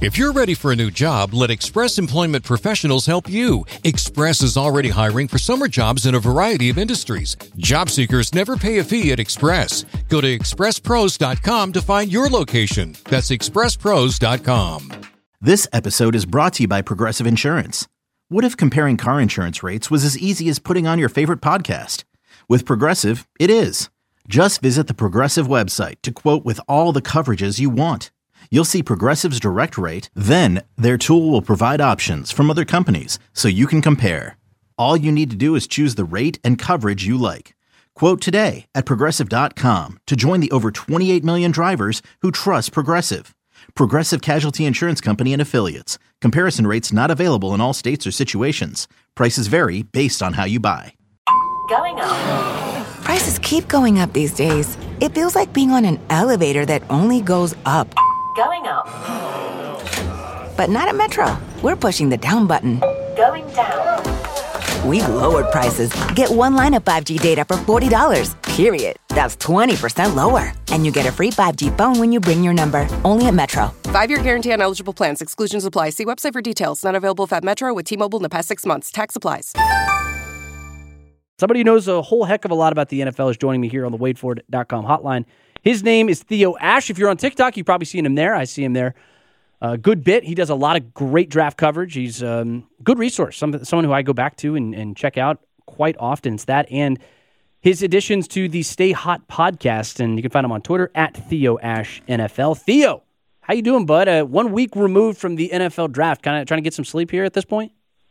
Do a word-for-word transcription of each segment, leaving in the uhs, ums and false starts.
If you're ready for a new job, let Express Employment Professionals help you. Express is already hiring for summer jobs in a variety of industries. Job seekers never pay a fee at Express. Go to express pros dot com to find your location. That's express pros dot com. This episode is brought to you by Progressive Insurance. What if comparing car insurance rates was as easy as putting on your favorite podcast? With Progressive, it is. Just visit the Progressive website to quote with all the coverages you want. You'll see Progressive's direct rate, then their tool will provide options from other companies so you can compare. All you need to do is choose the rate and coverage you like. Quote today at progressive dot com to join the over twenty-eight million drivers who trust Progressive. Progressive Casualty Insurance Company and Affiliates. Comparison rates not available in all states or situations. Prices vary based on how you buy. Going up. Prices keep going up these days. It feels like being on an elevator that only goes up. Going up. But not at Metro. We're pushing the down button. Going down. We've lowered prices. Get one line of five G data for forty dollars, period. That's twenty percent lower. And you get a free five G phone when you bring your number. Only at Metro. Five-year guarantee on eligible plans. Exclusions apply. See website for details. Not available if at Metro with T-Mobile in the past six months. Tax applies. Somebody who knows a whole heck of a lot about the N F L is joining me here on the wade ford dot com hotline. His name is Theo Ash. If you're on TikTok, you've probably seen him there. I see him there a good bit. He does a lot of great draft coverage. He's a um, good resource, Some, someone who I go back to and, and check out quite often. It's that and his additions to the Stay Hot podcast, and you can find him on Twitter at Theo Ash N F L. Theo, how you doing, bud? Uh, one week removed from the N F L draft. Kind of trying to get some sleep here at this point?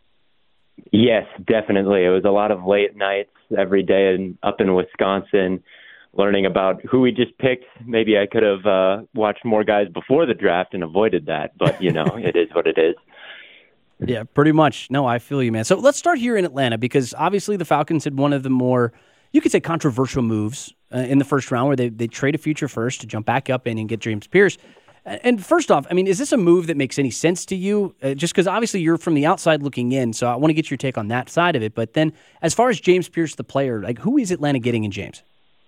Yes, definitely. It was a lot of late nights every day and up in Wisconsin, learning about who we just picked. Maybe I could have uh, watched more guys before the draft and avoided that, but, you know, it is what it is. Yeah, pretty much. No, I feel you, man. So let's start here in Atlanta because obviously the Falcons had one of the more, you could say, controversial moves uh, in the first round where they, they trade a future first to jump back up in and get James Pierce. And first off, I mean, is this a move that makes any sense to you? Uh, just because obviously you're from the outside looking in, so I want to get your take on that side of it. But then as far as James Pierce, the player, like who is Atlanta getting in James?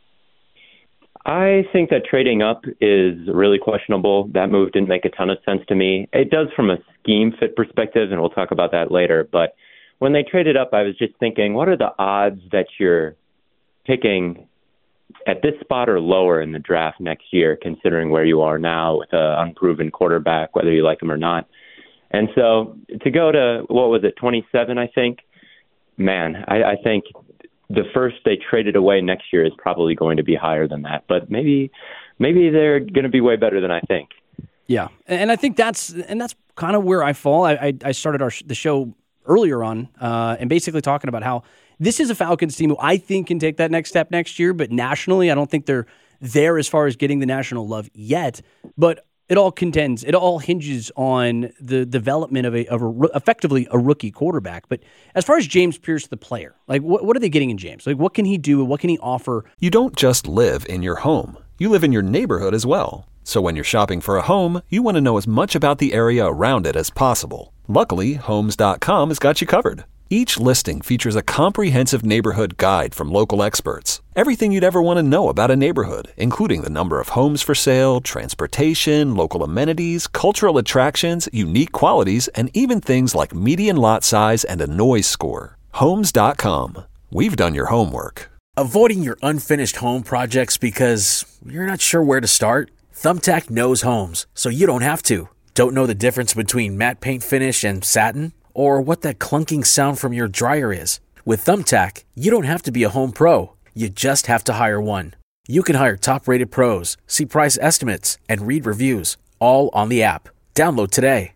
I think that trading up is really questionable. That move didn't make a ton of sense to me. It does from a scheme fit perspective, and we'll talk about that later. But when they traded up, I was just thinking, what are the odds that you're picking at this spot or lower in the draft next year, considering where you are now with an unproven quarterback, whether you like him or not? And so to go to, what was it, twenty-seven, I think? Man, I, I think the first they traded away next year is probably going to be higher than that. But maybe maybe they're going to be way better than I think. Yeah, and I think that's and that's kind of where I fall. I, I, I started our the show earlier on uh, and basically talking about how this is a Falcons team who I think can take that next step next year, but nationally I don't think they're there as far as getting the national love yet. But it all contends, it all hinges on the development of a, of a effectively a rookie quarterback. But as far as James Pierce, the player, like what, what are they getting in James? Like what can he do? What can he offer? You don't just live in your home. You live in your neighborhood as well. So when you're shopping for a home, you want to know as much about the area around it as possible. Luckily, homes dot com has got you covered. Each listing features a comprehensive neighborhood guide from local experts. Everything you'd ever want to know about a neighborhood, including the number of homes for sale, transportation, local amenities, cultural attractions, unique qualities, and even things like median lot size and a noise score. homes dot com. We've done your homework. Avoiding your unfinished home projects because you're not sure where to start? Thumbtack knows homes, so you don't have to. Don't know the difference between matte paint finish and satin? Or what that clunking sound from your dryer is? With Thumbtack, you don't have to be a home pro. You just have to hire one. You can hire top-rated pros, see price estimates, and read reviews, all on the app. Download today.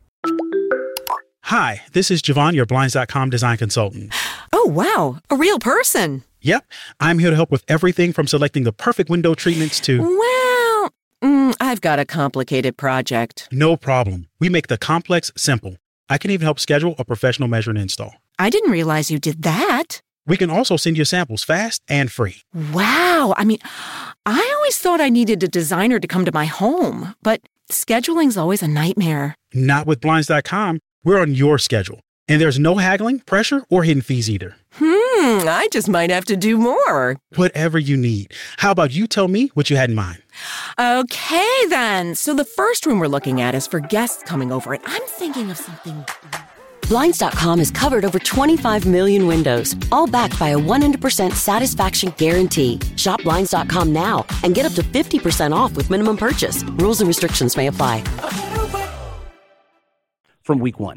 Hi, this is Javon, your Blinds dot com design consultant. Oh, wow. A real person. Yep. I'm here to help with everything from selecting the perfect window treatments to... Well, mm, I've got a complicated project. No problem. We make the complex simple. I can even help schedule a professional measure and install. I didn't realize you did that. We can also send you samples fast and free. Wow. I mean, I always thought I needed a designer to come to my home, but scheduling's always a nightmare. Not with Blinds dot com. We're on your schedule. And there's no haggling, pressure, or hidden fees either. Hmm, I just might have to do more. Whatever you need. How about you tell me what you had in mind? Okay, then. So the first room we're looking at is for guests coming over, and I'm thinking of something... Blinds dot com has covered over twenty-five million windows, all backed by a one hundred percent satisfaction guarantee. Shop Blinds dot com now and get up to fifty percent off with minimum purchase. Rules and restrictions may apply. From week one.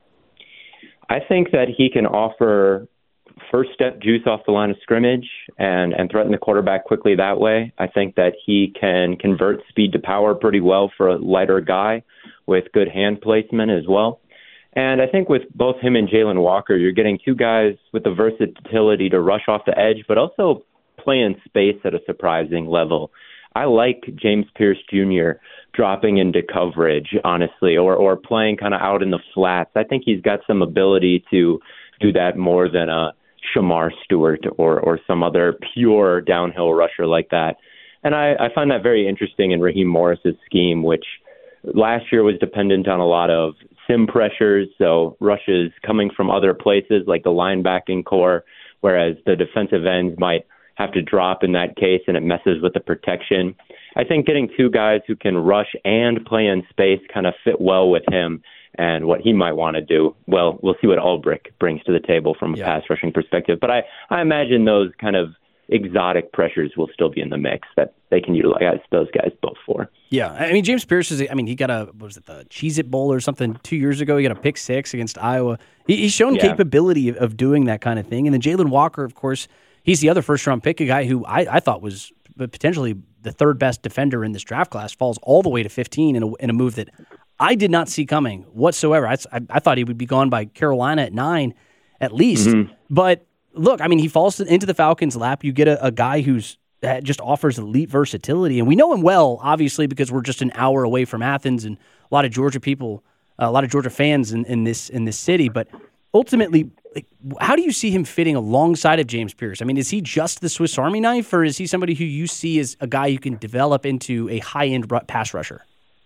I think that he can offer first step juice off the line of scrimmage and, and threaten the quarterback quickly that way. I think that he can convert speed to power pretty well for a lighter guy with good hand placement as well. And I think with both him and Jalen Walker, you're getting two guys with the versatility to rush off the edge, but also play in space at a surprising level. I like James Pierce Junior dropping into coverage, honestly, or, or playing kind of out in the flats. I think he's got some ability to do that more than a Shamar Stewart or, or some other pure downhill rusher like that. And I, I find that very interesting in Raheem Morris's scheme, which last year was dependent on a lot of sim pressures, so rushes coming from other places like the linebacking core, whereas the defensive ends might have to drop in that case and it messes with the protection. I think getting two guys who can rush and play in space kind of fit well with him and what he might want to do. Well, we'll see what Ulbrich brings to the table from a yeah. pass rushing perspective, but I, I imagine those kind of exotic pressures will still be in the mix that they can utilize those guys both for. Yeah, I mean, James Pierce is, I mean, he got a, what was it, the Cheez-It Bowl or something two years ago. He got a pick six against Iowa. He, he's shown yeah. capability of, of doing that kind of thing. And then Jalen Walker, of course, he's the other first-round pick, a guy who I, I thought was potentially the third best defender in this draft class, falls all the way to fifteen in a, in a move that I did not see coming whatsoever. I, I, I thought he would be gone by Carolina at nine at least. Mm-hmm. But look, I mean, he falls into the Falcons' lap. You get a, a guy who's that just offers elite versatility. And we know him well, obviously, because we're just an hour away from Athens and a lot of Georgia people, uh, a lot of Georgia fans in, in this in this city. But ultimately, like, how do you see him fitting alongside of James Pierce? I mean, is he just the Swiss Army knife, or is he somebody who you see as a guy you can develop into a high-end pass rusher?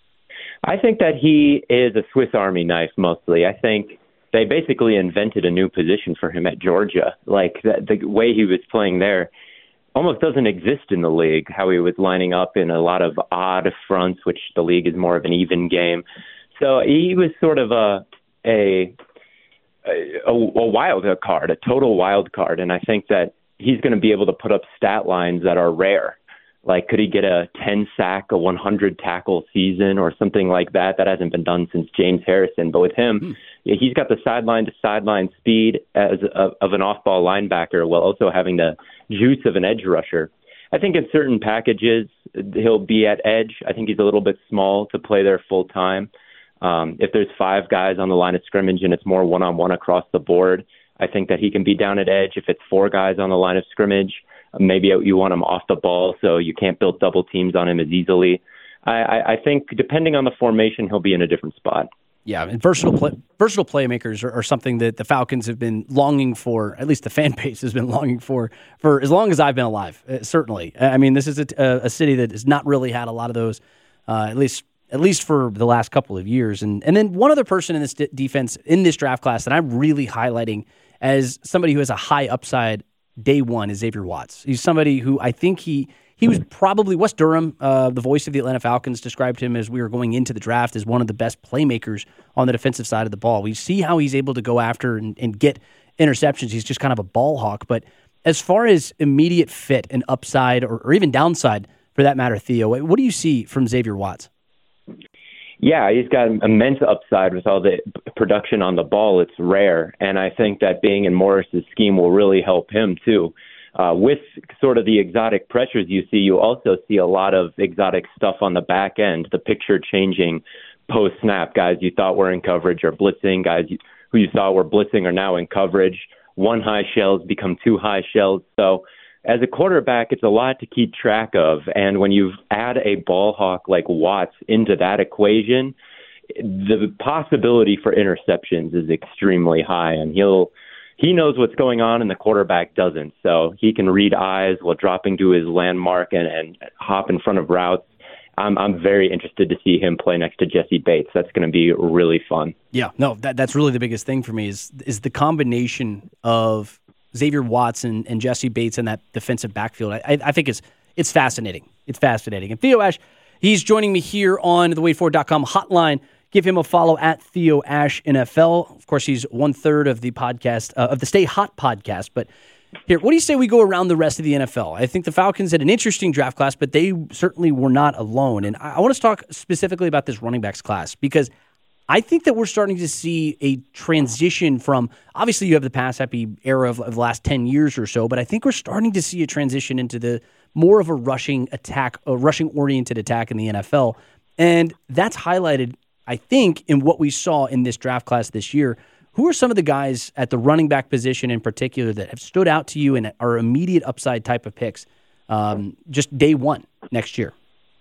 I think that he is a Swiss Army knife mostly. I think they basically invented a new position for him at Georgia. Like, the, the way he was playing there almost doesn't exist in the league, how he was lining up in a lot of odd fronts, which the league is more of an even game. So he was sort of a a a, a wild card, a total wild card, and I think that he's going to be able to put up stat lines that are rare. Like, could he get a ten sack, a one hundred tackle season or something like that? That hasn't been done since James Harrison. But with him, hmm. yeah, he's got the sideline to sideline speed as a, of an off-ball linebacker while also having the juice of an edge rusher. I think in certain packages, he'll be at edge. I think he's a little bit small to play there full time. Um, if there's five guys on the line of scrimmage and it's more one-on-one across the board, I think that he can be down at edge. If it's four guys on the line of scrimmage, maybe you want him off the ball so you can't build double teams on him as easily. I, I, I think depending on the formation, he'll be in a different spot. Yeah, and versatile play, versatile playmakers are, are something that the Falcons have been longing for, at least the fan base has been longing for, for as long as I've been alive, uh, certainly. I mean, this is a, a city that has not really had a lot of those, uh, at least at least for the last couple of years. And and then one other person in this d- defense, in this draft class that I'm really highlighting as somebody who has a high upside day one is Xavier Watts. He's somebody who I think he he was probably, Wes Durham, uh, the voice of the Atlanta Falcons, described him as we were going into the draft as one of the best playmakers on the defensive side of the ball. We see how he's able to go after and, and get interceptions. He's just kind of a ball hawk. But as far as immediate fit and upside or, or even downside, for that matter, Theo, what do you see from Xavier Watts? Yeah, he's got immense upside with all the production on the ball. It's rare, and I think that being in Morris's scheme will really help him too. Uh, with sort of the exotic pressures you see, you also see a lot of exotic stuff on the back end, the picture changing post-snap. Guys you thought were in coverage are blitzing. Guys who you thought were blitzing are now in coverage. One high shells become two high shells. So as a quarterback, it's a lot to keep track of. And when you add a ball hawk like Watts into that equation, the possibility for interceptions is extremely high. And he'll he knows what's going on and the quarterback doesn't. So he can read eyes while dropping to his landmark and, and hop in front of routes. I'm I'm very interested to see him play next to Jesse Bates. That's going to be really fun. Yeah, no, that that's really the biggest thing for me is is the combination of Xavier Watson and Jesse Bates in that defensive backfield. I, I think it's it's fascinating. It's fascinating. And Theo Ash, he's joining me here on the wade forward dot com hotline. Give him a follow at Theo Ash N F L. Of course, he's one third of the podcast uh, of the Stay Hot podcast. But here, what do you say we go around the rest of the N F L? I think the Falcons had an interesting draft class, but they certainly were not alone. And I, I want to talk specifically about this running backs class because I think that we're starting to see a transition from, obviously you have the pass-happy era of, of the last ten years or so, but I think we're starting to see a transition into the more of a rushing attack, a rushing-oriented attack in the N F L. And that's highlighted, I think, in what we saw in this draft class this year. Who are some of the guys at the running back position in particular that have stood out to you and are immediate upside type of picks um, just day one next year?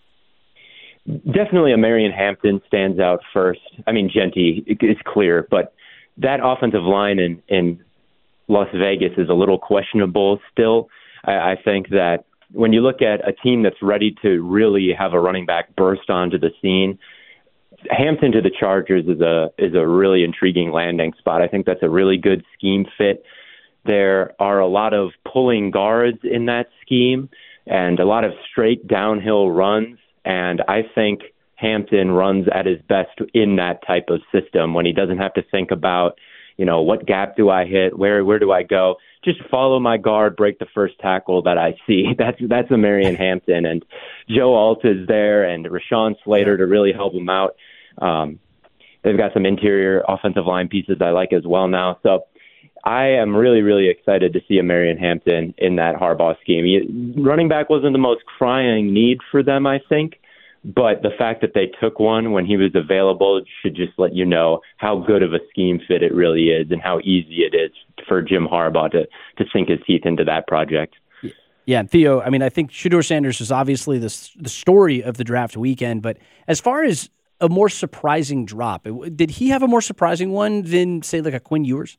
Definitely a Marion Hampton stands out first. I mean, Genty is clear, but that offensive line in, in Las Vegas is a little questionable still. I, I think that when you look at a team that's ready to really have a running back burst onto the scene, Hampton to the Chargers is a is a really intriguing landing spot. I think that's a really good scheme fit. There are a lot of pulling guards in that scheme and a lot of straight downhill runs. And I think Hampton runs at his best in that type of system when he doesn't have to think about, you know, what gap do I hit? Where where do I go? Just follow my guard, break the first tackle that I see. That's that's a Marion Hampton. And Joe Alt is there and Rashawn Slater to really help him out. Um, they've got some interior offensive line pieces I like as well now. So I am really, really excited to see a Marion Hampton in that Harbaugh scheme. He, running back wasn't the most crying need for them, I think, but the fact that they took one when he was available should just let you know how good of a scheme fit it really is and how easy it is for Jim Harbaugh to, to sink his teeth into that project. Yeah, Theo, I mean, I think Shedeur Sanders is obviously the, the story of the draft weekend, but as far as a more surprising drop, did he have a more surprising one than, say, like a Quinn Ewers?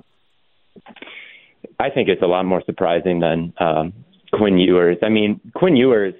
I think it's a lot more surprising than um, Quinn Ewers. I mean, Quinn Ewers,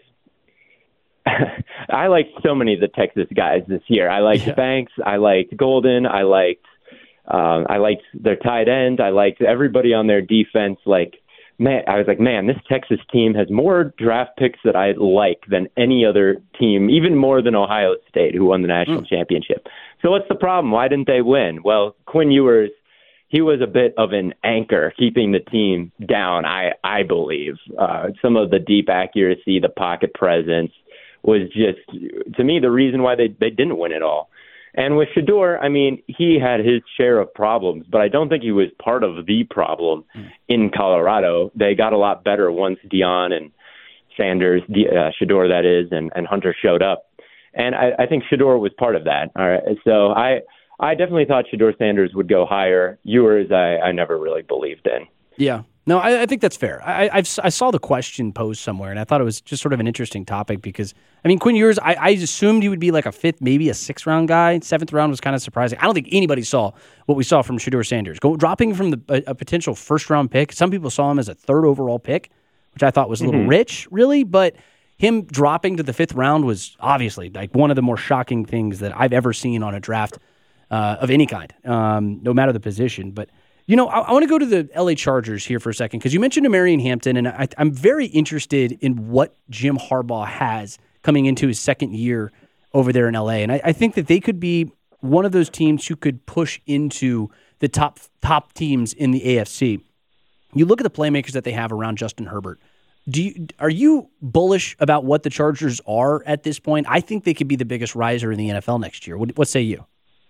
I liked so many of the Texas guys this year. I liked yeah. Banks. I liked Golden. I liked um, I liked their tight end. I liked everybody on their defense. Like, man, I was like, man, this Texas team has more draft picks that I like than any other team, even more than Ohio State, who won the national mm. championship. So what's the problem? Why didn't they win? Well, Quinn Ewers, he was a bit of an anchor keeping the team down, I, I believe. Uh, some of the deep accuracy, the pocket presence was just, to me, the reason why they, they didn't win it all. And with Shedeur, I mean, he had his share of problems, but I don't think he was part of the problem mm. in Colorado. They got a lot better once Deion and Sanders, uh, Shedeur that is, and, and Hunter showed up. And I, I think Shedeur was part of that. All right. So I I definitely thought Shedeur Sanders would go higher. Ewers, I, I never really believed in. Yeah. No, I, I think that's fair. I, I've, I saw the question posed somewhere, and I thought it was just sort of an interesting topic because, I mean, Quinn Ewers, I, I assumed he would be like a fifth, maybe a sixth round guy. Seventh round was kind of surprising. I don't think anybody saw what we saw from Shedeur Sanders. Go, dropping from the, a, a potential first round pick. Some people saw him as a third overall pick, which I thought was a little mm-hmm. rich, really, but him dropping to the fifth round was obviously like one of the more shocking things that I've ever seen on a draft uh, of any kind, um, no matter the position. But You know, I, I want to go to the L A Chargers here for a second because you mentioned Marion Hampton, and I, I'm very interested in what Jim Harbaugh has coming into his second year over there in L A. And I, I think that they could be one of those teams who could push into the top top teams in the A F C. You look at the playmakers that they have around Justin Herbert. Do you, are you bullish about what the Chargers are at this point? I think they could be the biggest riser in the N F L next year. What, what say you?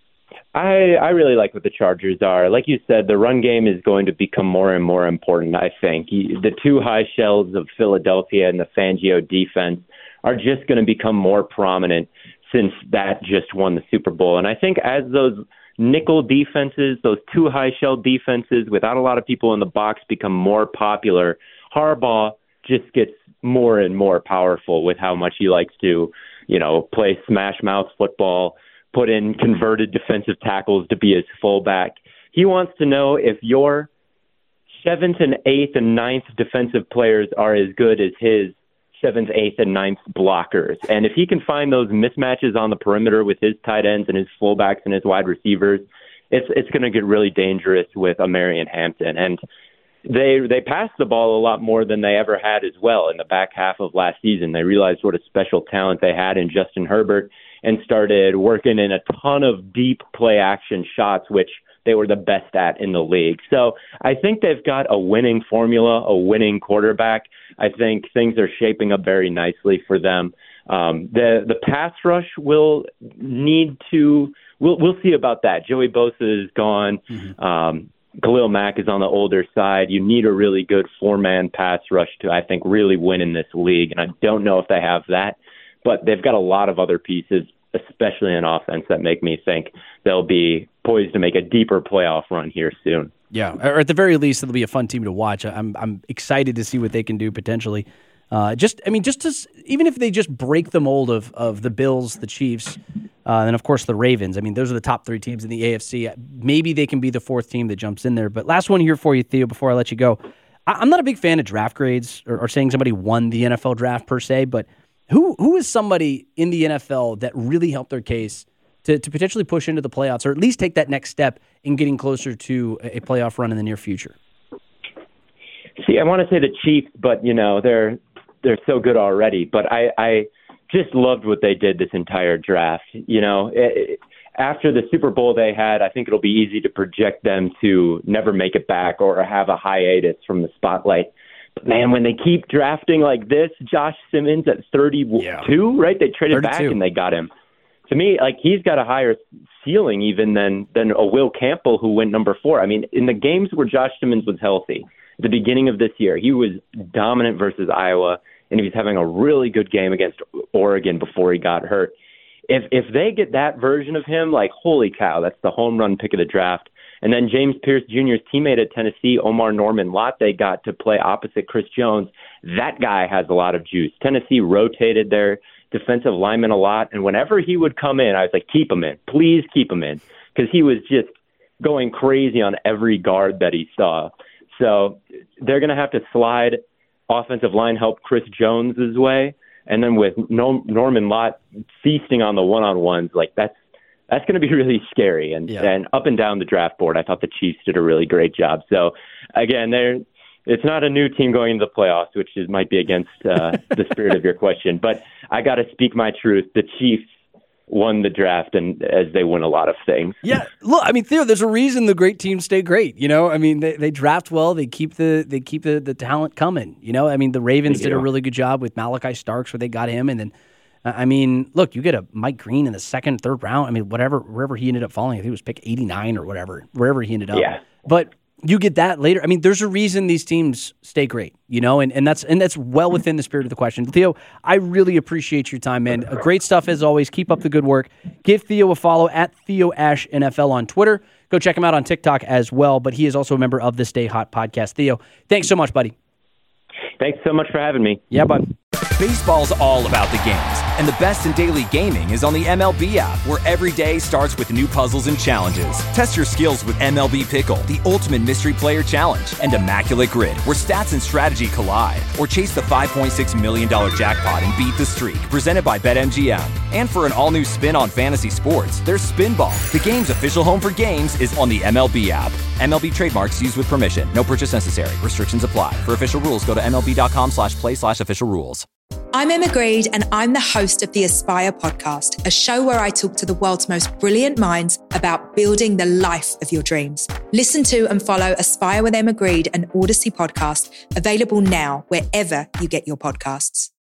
I, I really like what the Chargers are. Like you said, the run game is going to become more and more important, I think. The two high shells of Philadelphia and the Fangio defense are just going to become more prominent since that just won the Super Bowl. And I think as those nickel defenses, those two high shell defenses without a lot of people in the box become more popular, Harbaugh just gets more and more powerful with how much he likes to, you know, play smash mouth football, put in converted defensive tackles to be his fullback. He wants to know if your seventh and eighth and ninth defensive players are as good as his seventh, eighth, and ninth blockers. And if he can find those mismatches on the perimeter with his tight ends and his fullbacks and his wide receivers, it's it's going to get really dangerous with Amarian Hampton. And they they passed the ball a lot more than they ever had as well in the back half of last season. They realized what a special talent they had in Justin Herbert and started working in a ton of deep play action shots, which they were the best at in the league. So I think they've got a winning formula, a winning quarterback. I think things are shaping up very nicely for them. Um, the the pass rush will need to. We'll we'll see about that. Joey Bosa is gone. Mm-hmm. Um, Khalil Mack is on the older side. You need a really good four-man pass rush to, I think, really win in this league. And I don't know if they have that, but they've got a lot of other pieces, especially in offense, that make me think they'll be poised to make a deeper playoff run here soon. Yeah, or at the very least, it'll be a fun team to watch. I'm I'm excited to see what they can do potentially. Uh, just, I mean, just to, even if they just break the mold of of the Bills, the Chiefs, uh, and of course the Ravens. I mean, those are the top three teams in the A F C. Maybe they can be the fourth team that jumps in there. But last one here for you, Theo, before I let you go. I, I'm not a big fan of draft grades or, or saying somebody won the N F L draft per se, but who who is somebody in the N F L that really helped their case to, to potentially push into the playoffs or at least take that next step in getting closer to a playoff run in the near future? See, I want to say the Chiefs, but, you know, they're they're so good already. But I, I just loved what they did this entire draft. You know, it, after the Super Bowl they had, I think it'll be easy to project them to never make it back or have a hiatus from the spotlight. But, man, when they keep drafting like this, Josh Simmons at thirty-two, yeah. right? They traded thirty-two. Back and they got him. To me, like, he's got a higher ceiling even than, than a Will Campbell who went number four. I mean, in the games where Josh Simmons was healthy, at the beginning of this year, he was dominant versus Iowa, and he was having a really good game against Oregon before he got hurt. If if they get that version of him, like, holy cow, that's the home run pick of the draft. And then James Pierce Junior's teammate at Tennessee, Omar Norman-Lott, they got to play opposite Chris Jones. That guy has a lot of juice. Tennessee rotated their defensive lineman a lot, and whenever he would come in, I was like, keep him in. Please keep him in, because he was just going crazy on every guard that he saw. So they're going to have to slide offensive line help Chris Jones' way, and then with Norman-Lott feasting on the one-on-ones, like that's that's going to be really scary. And, yeah. and up and down the draft board, I thought the Chiefs did a really great job. So, again, they're it's not a new team going into the playoffs, which is, might be against uh, the spirit of your question. But I got to speak my truth. The Chiefs won the draft, and as they win a lot of things. Yeah, look, I mean, Theo, there's a reason the great teams stay great. You know, I mean, they, they draft well, they keep the they keep the, the talent coming. You know, I mean, the Ravens did a really good job with Malachi Starks, where they got him, and then, uh, I mean, look, you get a Mike Green in the second, third round. I mean, whatever, wherever he ended up falling, I think it was pick eighty-nine or whatever, wherever he ended up. Yeah, but you get that later. I mean, there's a reason these teams stay great, you know, and, and that's and that's well within the spirit of the question. Theo, I really appreciate your time, man. Uh, great stuff as always. Keep up the good work. Give Theo a follow at Theo Ash N F L on Twitter. Go check him out on TikTok as well, but he is also a member of the Stay Hot podcast. Theo, thanks so much, buddy. Thanks so much for having me. Yeah, bud. Baseball's all about the games, and the best in daily gaming is on the M L B app, where every day starts with new puzzles and challenges. Test your skills with M L B Pickle, the ultimate mystery player challenge, and Immaculate Grid, where stats and strategy collide. Or chase the five point six million dollars jackpot and beat the streak, presented by BetMGM. And for an all-new spin on fantasy sports, there's Spinball. The game's official home for games is on the M L B app. M L B trademarks used with permission. No purchase necessary. Restrictions apply. For official rules, go to MLB.com slash play slash official rules. I'm Emma Greed, and I'm the host of the Aspire podcast, a show where I talk to the world's most brilliant minds about building the life of your dreams. Listen to and follow Aspire with Emma Greed, an Odyssey podcast, available now wherever you get your podcasts.